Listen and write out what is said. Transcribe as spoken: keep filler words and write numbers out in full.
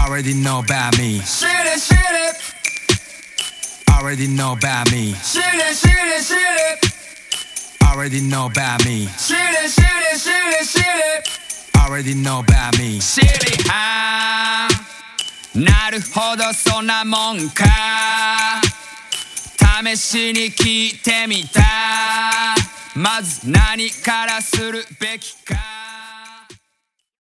Already know about me. Shit it, shit it. Already know about me. Shit it, shit it, shit it. Already know about me. Shit it, shit it, shit it, shit it. Already know about me. 知りはなるほどそんなもんか試しに聞いてみたまず何からするべきか